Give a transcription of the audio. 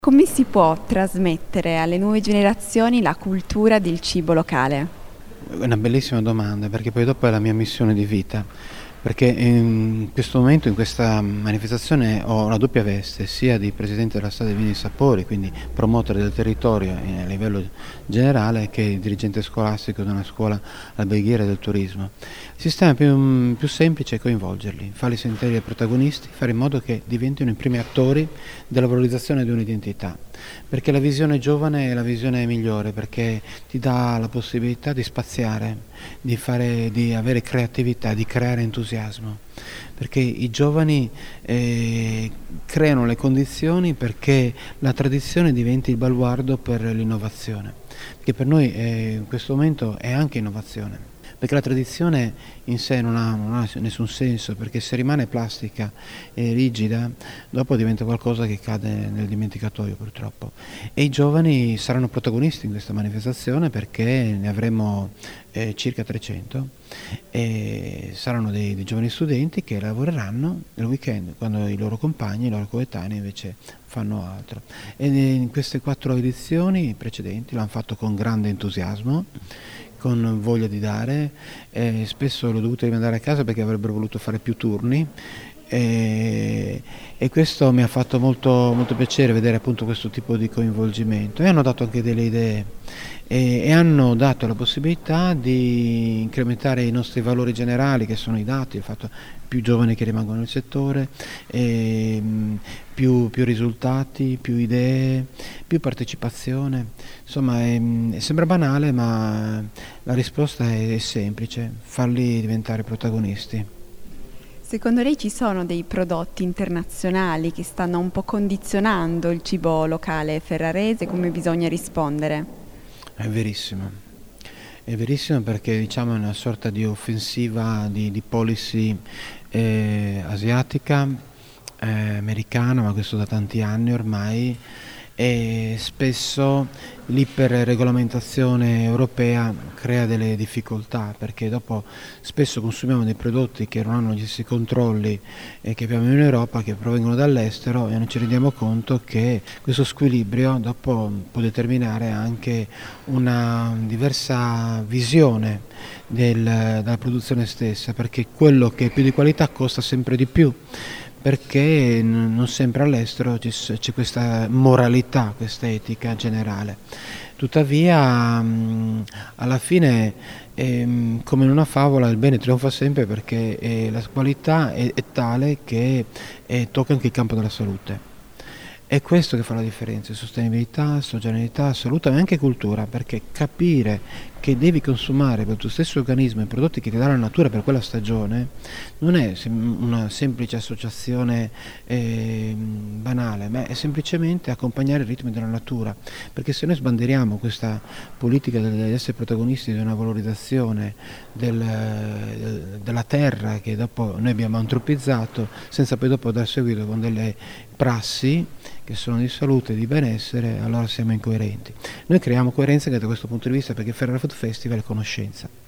Come si può trasmettere alle nuove generazioni la cultura del cibo locale? È una bellissima domanda, perché poi dopo è la mia missione di vita, perché in questo momento, in questa manifestazione, ho una doppia veste, sia di Presidente della Strada dei Vini e Sapori, quindi promotore del territorio a livello generale, che dirigente scolastico di una scuola alberghiera del turismo. Il sistema più semplice è coinvolgerli, farli sentire protagonisti, fare in modo che diventino i primi attori della valorizzazione di un'identità, perché la visione giovane è la visione migliore, perché ti dà la possibilità di spaziare, di avere creatività, di creare entusiasmo, perché i giovani creano le condizioni perché la tradizione diventi il baluardo per l'innovazione, perché per noi in questo momento è anche innovazione. Perché la tradizione in sé non ha nessun senso, perché se rimane plastica e rigida, dopo diventa qualcosa che cade nel dimenticatoio purtroppo. E i giovani saranno protagonisti in questa manifestazione, perché ne avremo circa 300 e saranno dei giovani studenti che lavoreranno il weekend, quando i loro compagni, i loro coetanei invece fanno altro. E in queste 4 edizioni precedenti l'hanno fatto con grande entusiasmo, con voglia di dare, spesso l'ho dovuto rimandare a casa perché avrebbero voluto fare più turni, e questo mi ha fatto molto, molto piacere vedere appunto questo tipo di coinvolgimento, e hanno dato anche delle idee e hanno dato la possibilità di incrementare i nostri valori generali, che sono i dati, il fatto più giovani che rimangono nel settore, più risultati, più idee, più partecipazione. Insomma, sembra banale, ma la risposta è semplice: farli diventare protagonisti. Secondo lei ci sono dei prodotti internazionali che stanno un po' condizionando il cibo locale ferrarese? Come bisogna rispondere? È verissimo, perché diciamo è una sorta di offensiva di policy asiatica, americana, ma questo da tanti anni ormai, e spesso l'iperregolamentazione europea crea delle difficoltà, perché dopo spesso consumiamo dei prodotti che non hanno gli stessi controlli che abbiamo in Europa, che provengono dall'estero, e non ci rendiamo conto che questo squilibrio dopo può determinare anche una diversa visione della produzione stessa, perché quello che è più di qualità costa sempre di più, perché non sempre all'estero c'è questa moralità, questa etica generale. Tuttavia, alla fine, come in una favola, il bene trionfa sempre, perché la qualità è tale che tocca anche il campo della salute. È questo che fa la differenza: sostenibilità, stagionalità, salute, ma anche cultura, perché capire che devi consumare per il tuo stesso organismo i prodotti che ti dà la natura per quella stagione non è una semplice associazione banale, ma è semplicemente accompagnare i ritmi della natura, perché se noi sbandieriamo questa politica di essere protagonisti di una valorizzazione della terra, che dopo noi abbiamo antropizzato, senza poi dopo dar seguito con delle prassi che sono di salute e di benessere, allora siamo incoerenti. Noi creiamo coerenza anche da questo punto di vista, perché Ferrara Food Festival è conoscenza.